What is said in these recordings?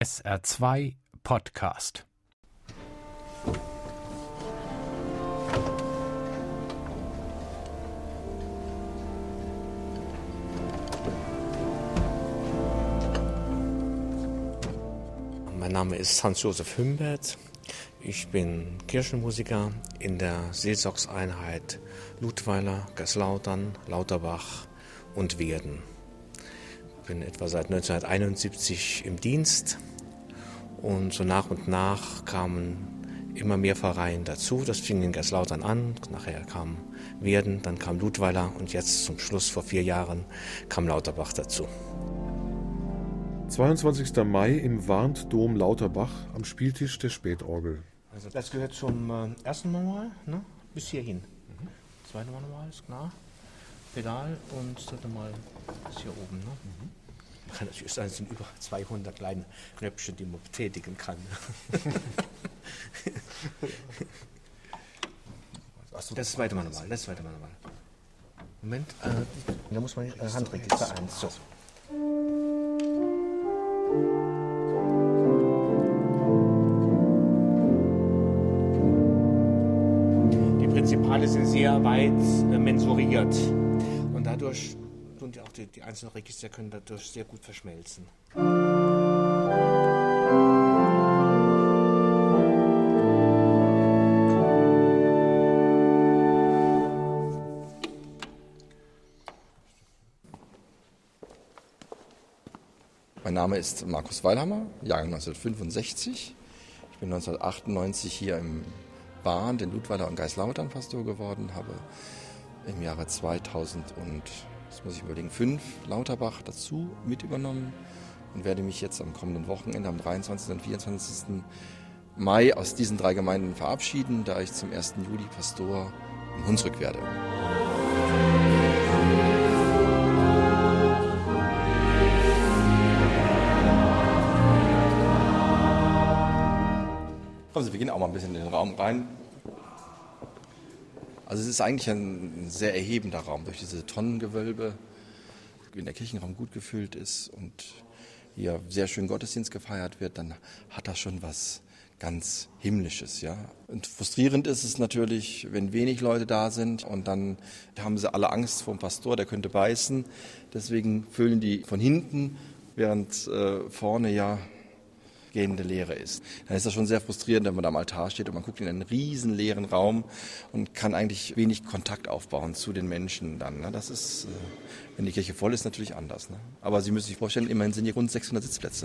SR2 Podcast. Mein Name ist Hans-Josef Hümbert. Ich bin Kirchenmusiker in der Seelsorgseinheit Ludweiler, Gerslautern, Lauterbach und Werden. Ich bin etwa seit 1971 im Dienst und so nach und nach kamen immer mehr Pfarreien dazu. Das fing in Gerslautern an, nachher kam Werden, dann kam Ludweiler und jetzt zum Schluss vor 4 Jahren kam Lauterbach dazu. 22. Mai im Warntdom Lauterbach am Spieltisch der Spätorgel. Also das gehört zum ersten Manual, ne? Bis hierhin. Zweite Manual ist klar. Pedal und das dritte Mal ist hier oben. Ne? Das sind über 200 kleine Knöpfchen, die man betätigen kann. Das ist das zweite Manual. Moment, da muss man Handregister 1. So. Die Prinzipale sind sehr weit mensuriert und dadurch tun auch die einzelnen Register können dadurch sehr gut verschmelzen. Mein Name ist Markus Weilhammer, Jahrgang 1965. Ich bin 1998 hier im Bahn, in Ludweiler und Geislautern Pastor geworden, habe im Jahre 2000 und, das muss ich überlegen, 5 Lauterbach dazu mit übernommen und werde mich jetzt am kommenden Wochenende, am 23. und 24. Mai aus diesen 3 Gemeinden verabschieden, da ich zum 1. Juli Pastor in Hunsrück werde. Kommen Sie, wir gehen auch mal ein bisschen in den Raum rein. Also es ist eigentlich ein sehr erhebender Raum durch diese Tonnengewölbe, wenn der Kirchenraum gut gefüllt ist und hier sehr schön Gottesdienst gefeiert wird, dann hat das schon was ganz Himmlisches, ja. Und frustrierend ist es natürlich, wenn wenig Leute da sind und dann haben sie alle Angst vor dem Pastor, der könnte beißen. Deswegen füllen die von hinten, während vorne ja gehende Leere ist. Dann ist das schon sehr frustrierend, wenn man da am Altar steht und man guckt in einen riesen leeren Raum und kann eigentlich wenig Kontakt aufbauen zu den Menschen dann. Ne? Das ist, wenn die Kirche voll ist, natürlich anders. Ne? Aber Sie müssen sich vorstellen, immerhin sind hier rund 600 Sitzplätze.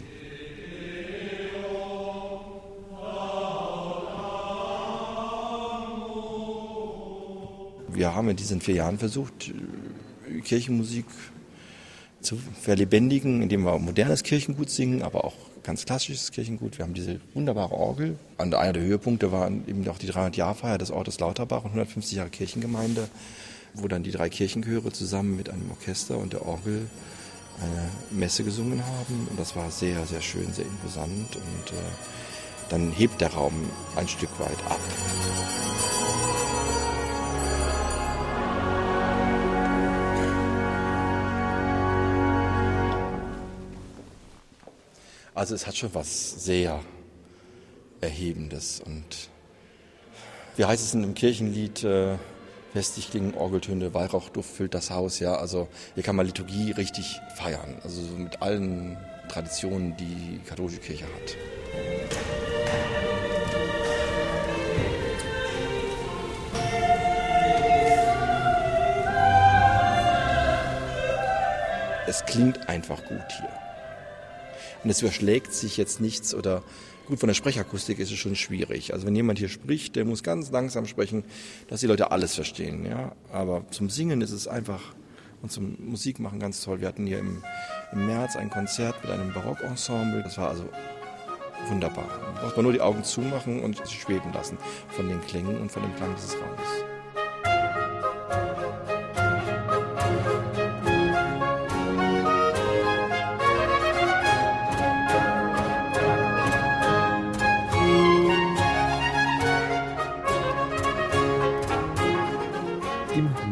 Wir haben in diesen 4 Jahren versucht, Kirchenmusik zu verlebendigen, indem wir modernes Kirchengut singen, aber auch ganz klassisches Kirchengut. Wir haben diese wunderbare Orgel. Und einer der Höhepunkte war eben auch die 300-Jahr-Feier des Ortes Lauterbach und 150 Jahre Kirchengemeinde, wo dann die 3 Kirchenchöre zusammen mit einem Orchester und der Orgel eine Messe gesungen haben. Und das war sehr, sehr schön, sehr imposant. Und dann hebt der Raum ein Stück weit ab. Also es hat schon was sehr Erhebendes und wie heißt es in einem Kirchenlied, festlich klingen Orgeltöne, Weihrauchduft füllt das Haus, ja, also hier kann man Liturgie richtig feiern, also so mit allen Traditionen, die die katholische Kirche hat. Es klingt einfach gut hier. Und es überschlägt sich jetzt nichts oder gut, von der Sprechakustik ist es schon schwierig. Also wenn jemand hier spricht, der muss ganz langsam sprechen, dass die Leute alles verstehen. Ja? Aber zum Singen ist es einfach und zum Musikmachen ganz toll. Wir hatten hier im März ein Konzert mit einem Barockensemble. Das war also wunderbar. Da braucht man nur die Augen zumachen und sich schweben lassen von den Klängen und von dem Klang dieses Raumes.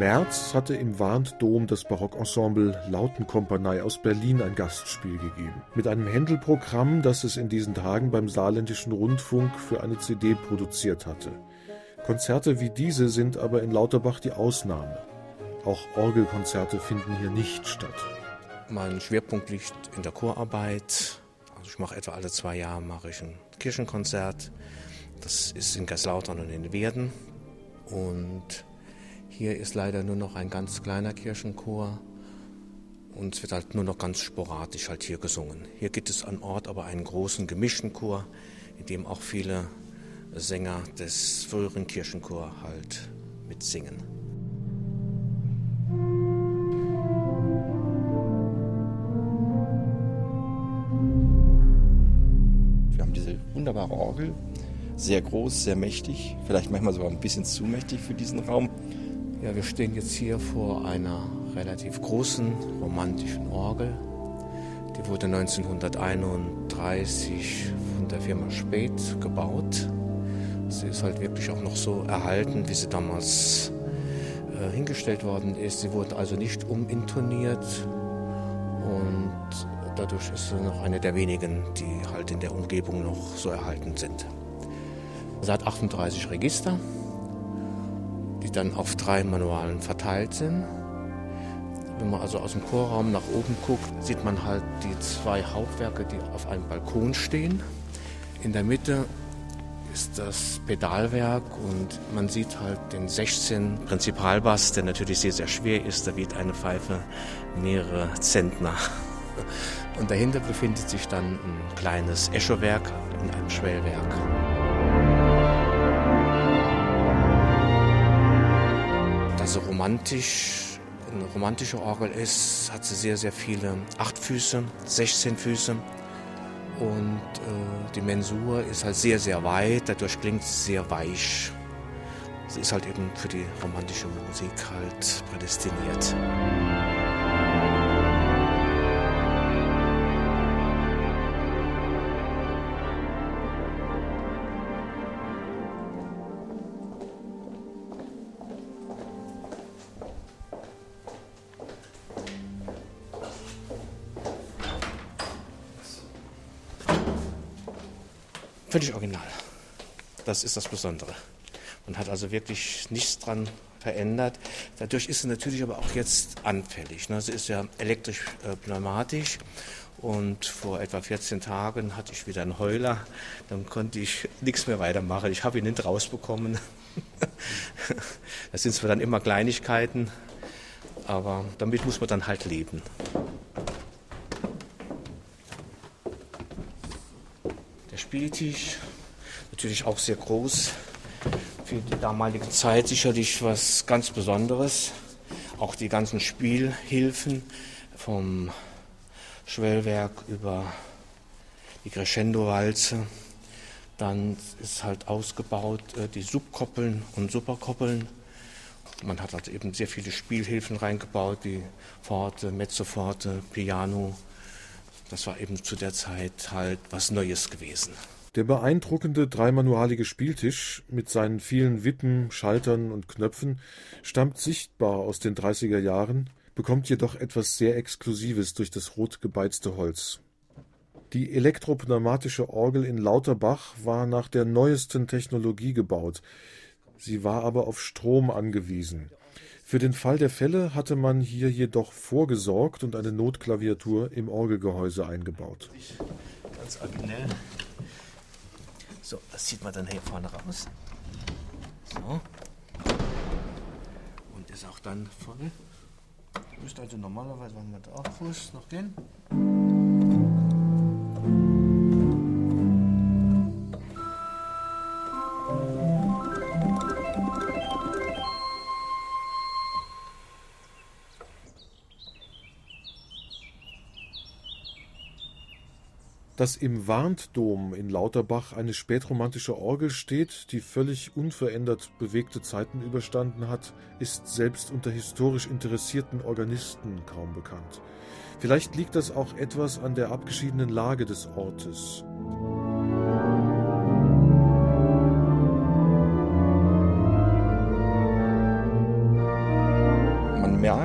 März hatte im Warntdom das Barockensemble Lautenkompanie aus Berlin ein Gastspiel gegeben. Mit einem Händel-Programm, das es in diesen Tagen beim Saarländischen Rundfunk für eine CD produziert hatte. Konzerte wie diese sind aber in Lauterbach die Ausnahme. Auch Orgelkonzerte finden hier nicht statt. Mein Schwerpunkt liegt in der Chorarbeit. Also ich mache etwa alle 2 Jahre ein Kirchenkonzert. Das ist in Kaiserslautern und in Werden. Und hier ist leider nur noch ein ganz kleiner Kirchenchor. Und es wird halt nur noch ganz sporadisch halt hier gesungen. Hier gibt es an Ort aber einen großen gemischten Chor, in dem auch viele Sänger des früheren Kirchenchors halt mitsingen. Wir haben diese wunderbare Orgel, sehr groß, sehr mächtig, vielleicht manchmal sogar ein bisschen zu mächtig für diesen Raum. Ja, wir stehen jetzt hier vor einer relativ großen romantischen Orgel. Die wurde 1931 von der Firma Späth gebaut. Sie ist halt wirklich auch noch so erhalten, wie sie damals hingestellt worden ist. Sie wurde also nicht umintoniert und dadurch ist sie noch eine der wenigen, die halt in der Umgebung noch so erhalten sind. Sie hat 38 Register, die dann auf 3 Manualen verteilt sind. Wenn man also aus dem Chorraum nach oben guckt, sieht man halt die 2 Hauptwerke, die auf einem Balkon stehen. In der Mitte ist das Pedalwerk und man sieht halt den 16 Prinzipalbass, der natürlich sehr, sehr schwer ist. Da wiegt eine Pfeife mehrere Zentner. Und dahinter befindet sich dann ein kleines Echowerk in einem Schwellwerk. Da sie eine romantische Orgel ist, hat sie sehr, sehr viele 8 Füße, 16 Füße. Und die Mensur ist halt sehr, sehr weit, dadurch klingt sie sehr weich. Sie ist halt eben für die romantische Musik halt prädestiniert. Völlig original. Das ist das Besondere. Man hat also wirklich nichts dran verändert. Dadurch ist sie natürlich aber auch jetzt anfällig. Sie ist ja elektrisch-pneumatisch und vor etwa 14 Tagen hatte ich wieder einen Heuler. Dann konnte ich nichts mehr weitermachen. Ich habe ihn nicht rausbekommen. Das sind zwar dann immer Kleinigkeiten, aber damit muss man dann halt leben. Der Spieltisch, natürlich auch sehr groß, für die damalige Zeit sicherlich was ganz Besonderes. Auch die ganzen Spielhilfen vom Schwellwerk über die Crescendo-Walze. Dann ist halt ausgebaut die Subkoppeln und Superkoppeln. Man hat also eben sehr viele Spielhilfen reingebaut, wie Forte, Mezzoforte, Piano. Das war eben zu der Zeit halt was Neues gewesen. Der beeindruckende dreimanualige Spieltisch mit seinen vielen Wippen, Schaltern und Knöpfen stammt sichtbar aus den 30er Jahren, bekommt jedoch etwas sehr Exklusives durch das rot gebeizte Holz. Die elektropneumatische Orgel in Lauterbach war nach der neuesten Technologie gebaut. Sie war aber auf Strom angewiesen. Für den Fall der Fälle hatte man hier jedoch vorgesorgt und eine Notklaviatur im Orgelgehäuse eingebaut. Ganz originell. So, das zieht man dann hier vorne raus. So. Und ist auch dann voll. Müsste also normalerweise, wenn man da auch Fuß noch gehen. Dass im Warntdom in Lauterbach eine spätromantische Orgel steht, die völlig unverändert bewegte Zeiten überstanden hat, ist selbst unter historisch interessierten Organisten kaum bekannt. Vielleicht liegt das auch etwas an der abgeschiedenen Lage des Ortes.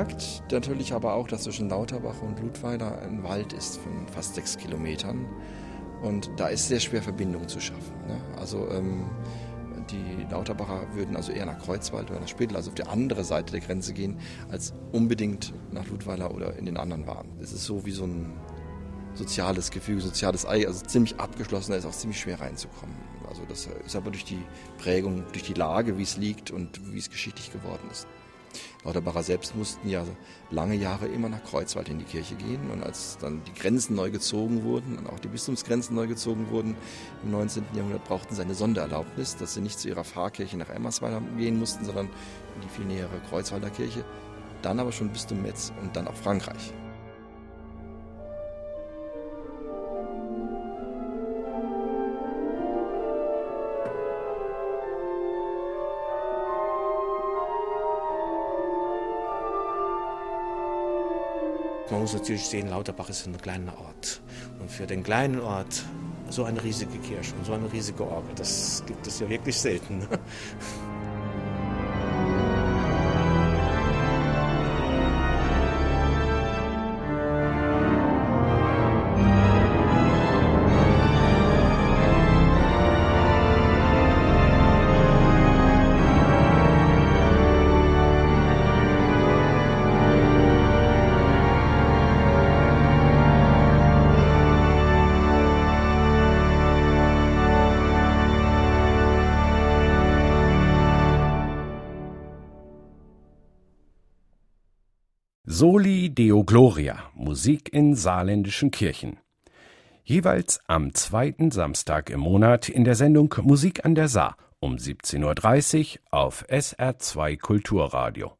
merkt natürlich aber auch, dass zwischen Lauterbach und Ludweiler ein Wald ist von fast 6 Kilometern. Und da ist sehr schwer Verbindung zu schaffen. Ne? Also die Lauterbacher würden also eher nach Kreuzwald oder nach Spittel, also auf die andere Seite der Grenze gehen, als unbedingt nach Ludweiler oder in den anderen Waren. Es ist so wie so ein soziales Gefüge, soziales Ei, also ziemlich abgeschlossen, da ist auch ziemlich schwer reinzukommen. Also das ist aber durch die Prägung, durch die Lage, wie es liegt und wie es geschichtlich geworden ist. Lauterbacher selbst mussten ja lange Jahre immer nach Kreuzwald in die Kirche gehen. Und als dann die Grenzen neu gezogen wurden und auch die Bistumsgrenzen neu gezogen wurden im 19. Jahrhundert, brauchten sie eine Sondererlaubnis, dass sie nicht zu ihrer Pfarrkirche nach Emmersweiler gehen mussten, sondern in die viel nähere Kreuzwalder Kirche. Dann aber schon Bistum Metz und dann auch Frankreich. Man muss natürlich sehen, Lauterbach ist ein kleiner Ort. Und für den kleinen Ort so eine riesige Kirche und so eine riesige Orgel, das gibt es ja wirklich selten. Soli Deo Gloria, Musik in saarländischen Kirchen. Jeweils am 2. Samstag im Monat in der Sendung Musik an der Saar um 17:30 Uhr auf SR2 Kulturradio.